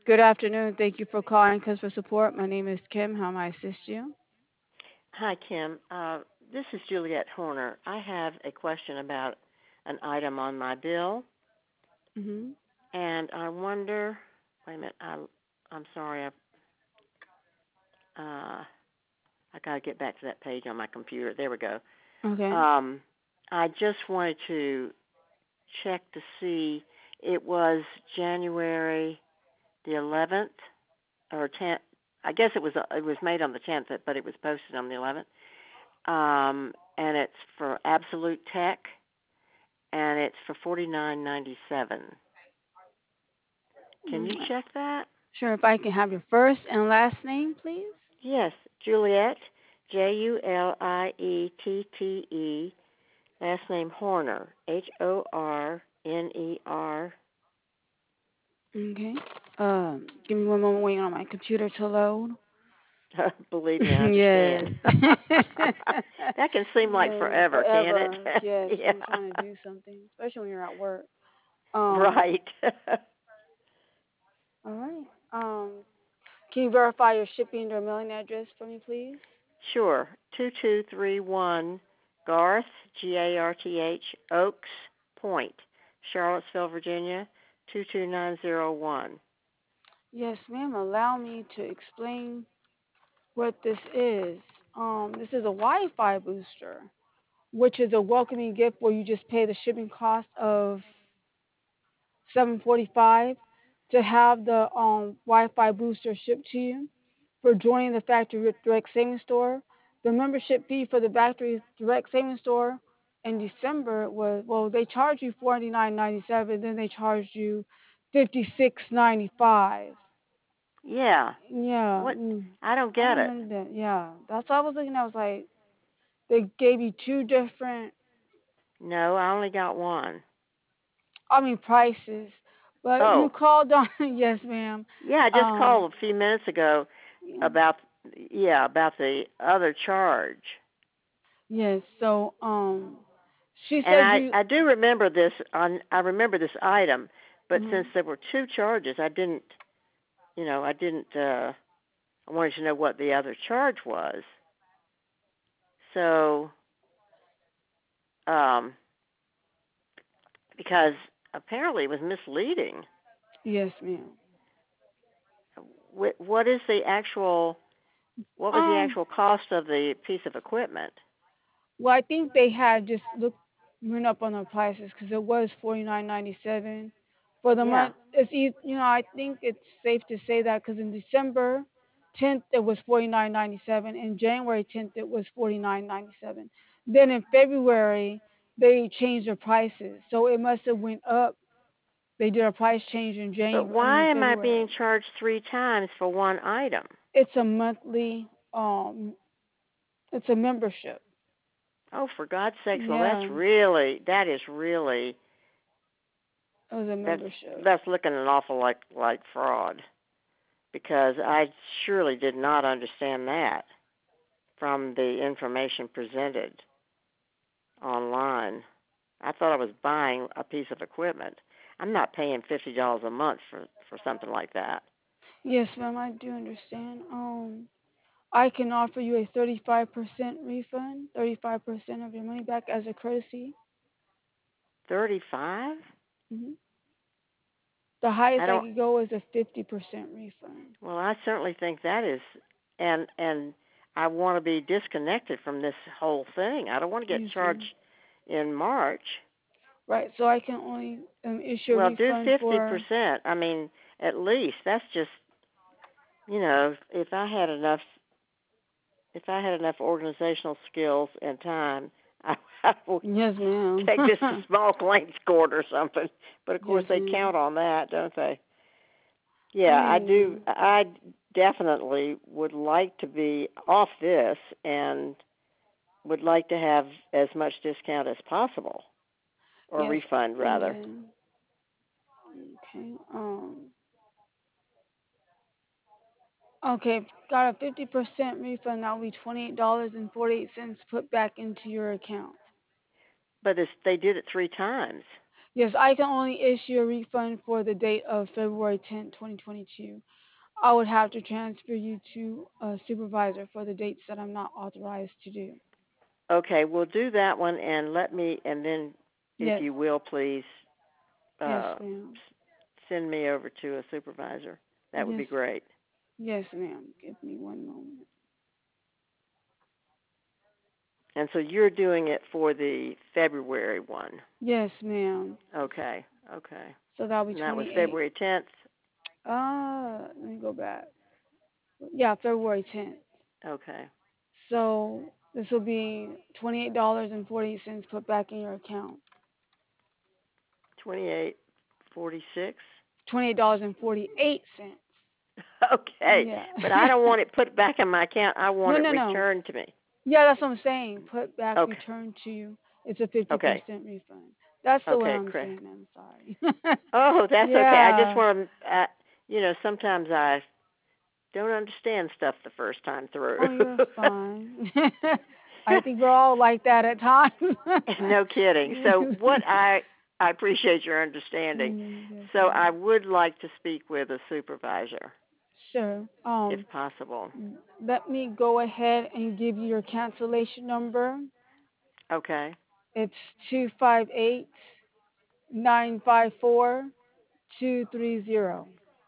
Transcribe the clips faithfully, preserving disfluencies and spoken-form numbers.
Good afternoon. Thank you for calling Customer Support. My name is Kim. How may I assist you? Hi, Kim. Uh, this is Juliet Horner. I have a question about an item on my bill, Hmm. and I wonder. Wait a minute. I, I'm sorry. I uh, I got to get back to that page on my computer. There we go. Okay. Um, I just wanted to check to see. It was January the eleventh or tenth. I guess it was it was made on the tenth, but it was posted on the eleventh. Um, and it's for Absolute Tech, and it's for forty nine ninety seven. Can Mm, you check that? Sure. If I can have your first and last name, please. Yes, Juliet, J U L I E T T E, last name Horner, H O R N E R. Okay. Um, give me one moment waiting on my computer to load. Believe me, I Yes. understand. That can seem like Yeah, forever, can it? forever. Yes, when Yeah, you're trying to do something, especially when you're at work. Um, right. all right. Um, can you verify your shipping or mailing address for me, please? Sure. two two three one Garth, G A R T H, Oaks Point, Charlottesville, Virginia, two two nine zero one. Yes, ma'am. Allow me to explain what this is. Um, this is a Wi-Fi booster, which is a welcoming gift where you just pay the shipping cost of seven forty-five to have the um, Wi-Fi booster shipped to you for joining the Factory Direct Savings Store. The membership fee for the Factory Direct Savings Store in December was, well, they charged you forty-nine ninety-seven, then they charged you fifty-six ninety-five. Yeah. Yeah, What? mm, I don't I get it. remember that. Yeah, that's what I was looking at. I was like, they gave you two different, No, I only got one. I mean, prices, but you Oh, called on. Yes, ma'am. yeah, I just Um, called a few minutes ago yeah, about yeah, about the other charge. yes. So, um, she And said I you. I do remember this on I remember this item, but Mhm. since there were two charges, I didn't, you know, I didn't uh I wanted to know what the other charge was. So, um because apparently it was misleading. Yes, ma'am. Wh- What is the actual what was the Um, actual cost of the piece of equipment? well, I think they had just looked went up on the prices because it was forty nine ninety seven for the Yeah. month. It's eas- you know I think it's safe to say that because in December tenth it was forty nine ninety seven, in January tenth it was forty nine ninety seven. Then in February they changed the prices, so it must have went up. They did a price change in But January. I mean why in am I being February. charged three times for one item? It's a monthly um it's a membership. Oh, for God's sakes! Well, that's Yeah, really that is really it was a that's membership. that's looking an awful like like fraud because I surely did not understand that from the information presented online. I thought I was buying a piece of equipment. I'm not paying fifty dollars a month for for something like that. Yes, ma'am, I do understand. Um, I can offer you a thirty-five percent refund, thirty-five percent of your money back as a courtesy. Thirty-five? Hmm. The I highest I don't. could go is a fifty percent refund. Well, I certainly think that is, and and I want to be disconnected from this whole thing. I don't want to get Yes, charged ma'am. in March. Right, so I can only um, issue a Well, do refund fifty for. percent. I mean, at least that's just you know, if I had enough, if I had enough organizational skills and time, I, I would Yes, ma'am. take this to small claims court or something. But of course, Yes, they ma'am. count on that, don't they? I Yeah, I do. mean, I definitely would like to be off this and would like to have as much discount as possible, or yes, refund rather. and okay. Um, okay, got a fifty percent refund. That will be twenty-eight dollars and forty-eight cents put back into your account. But it's, they did it three times. Yes, I can only issue a refund for the date of February tenth, twenty twenty-two. I would have to transfer you to a supervisor for the dates that I'm not authorized to do. Okay, we'll do that one, and let me, and then, if Yes, you will, please yes, uh, ma'am. send me over to a supervisor. That would Yes, be great. yes, ma'am. Give me one moment. And so you're doing it for the February one. Yes, ma'am. Okay, okay. So that'll be And that was twenty-eight. February tenth. Uh, let me go back. Yeah, February tenth. Okay. So this will be twenty-eight dollars and forty cents put back in your account. twenty-eight forty-six. twenty-eight dollars and forty-eight cents. Okay, Yeah. but I don't want it put back in my account. I No, want it no, no. returned to me. Yeah, that's what I'm saying. Put back, Okay. return to you. It's a Okay. fifty percent refund. That's the way Okay, I'm correct. saying. I'm sorry. Oh, that's okay. I just Yeah. want to, uh, you know, sometimes I don't understand stuff the first time through. Oh, you're fine. I think we're all like that at times. No kidding. So what I I appreciate your understanding. Mm, yes, So I ma'am. would like to speak with a supervisor, Sure. if Um, possible. let me go ahead and give you your cancellation number. Okay. It's two five eight nine five four two three zero.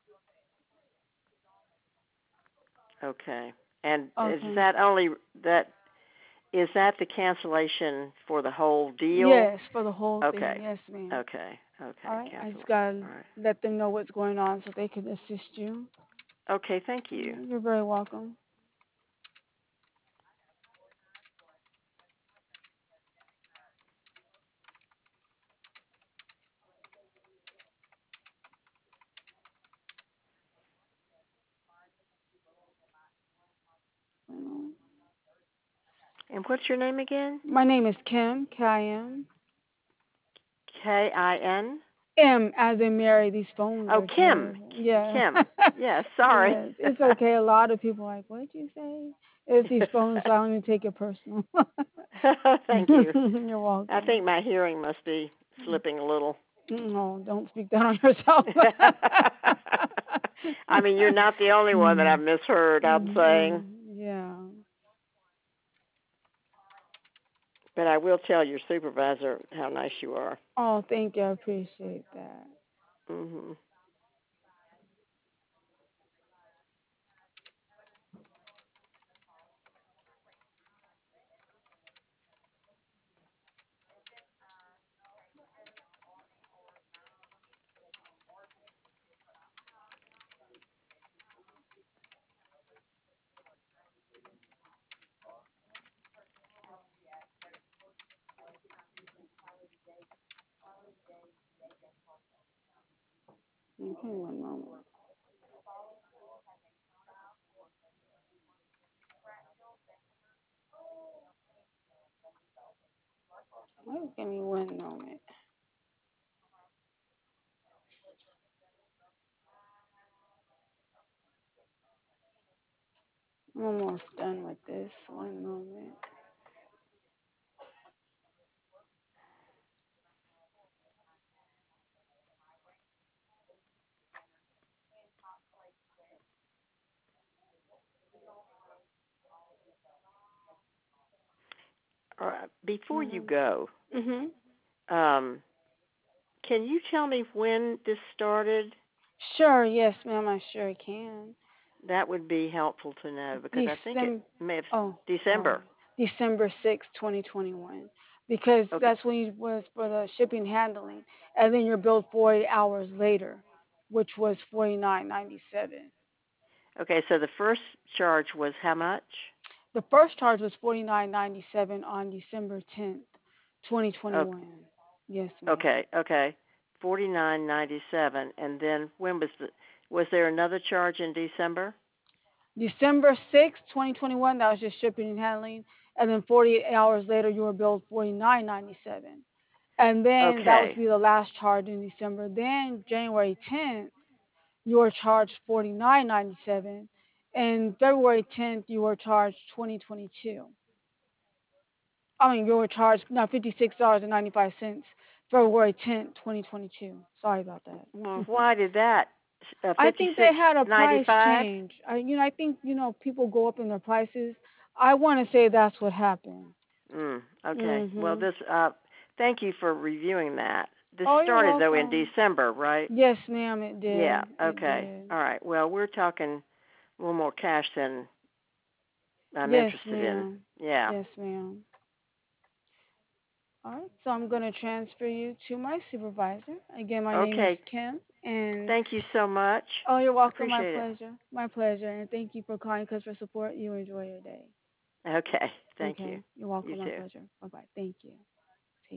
Okay. And is Okay. that only that is that the cancellation for the whole deal? Yes, for the whole thing. Okay. Yes, ma'am. Okay. All Okay. right. I Cancel. just gotta All right. let them know what's going on so they can assist you. Okay, thank you. Yeah, you're very welcome. And what's your name again? My name is Kim. K I M. K I N? M as in Mary. These phones Oh, are Kim. terrible. Yeah. Kim. Yeah, sorry. Yes. It's okay. A lot of people are like, what did you say? It's these phones, so I don't even take it personal. Thank you. You're I welcome. think my hearing must be slipping a little. No, don't speak that on yourself. I mean, you're not the only one that I've Mm, misheard, I'm mm, saying. yeah. But I will tell your supervisor how nice you are. Oh, thank you. I appreciate that. Mhm. Okay, one moment. Wait, give me one moment. I'm almost done with this. One moment. All right. Before you Um, go, mhm. um, can you tell me when this started? Sure. Yes, ma'am. I sure can. That would be helpful to know because I think it December. may have Oh, sorry. December. December sixth, twenty twenty-one. Because Okay. that's when you was for the shipping handling, and then you're billed forty hours later, which was forty-nine ninety-seven. Okay, so the first charge was how much? The first charge was forty-nine ninety-seven on December tenth, twenty Okay. twenty-one. Yes, ma'am. Okay, okay. Forty nine ninety seven, and then when was the was there another charge in December? December sixth, twenty twenty-one, that was just shipping and handling, and then forty-eight hours later you were billed forty-nine ninety-seven. And then that would Okay. be the last charge in December. Then January tenth, you were charged forty-nine ninety-seven, and February tenth you were charged twenty twenty-two. I mean, you were charged no fifty-six dollars and ninety-five cents February tenth, twenty twenty-two. Sorry about Well, that. why did that? Uh, I think they fifty-six had a price ninety-five. change. I, you know, I think you know people go up in their prices. I want to say that's what happened. Mm, okay. Well, Mhm. this. Uh, thank you for reviewing that. This Oh, you're started though in welcome. December, right? Yes, ma'am. It Yeah. did. It Okay. did. All right. Well, we're talking a little more cash than I'm Yes, interested in. ma'am. Yeah. Yes, ma'am. All right. So I'm going to transfer you to my supervisor. Again, my name is Okay. Kim, and Thank you so much. oh, you're welcome. My Appreciate it. pleasure. My pleasure. And thank you for calling because for support. You enjoy your day. Okay. Thank you. Okay. You're You welcome. My too. pleasure. Bye bye. Thank you.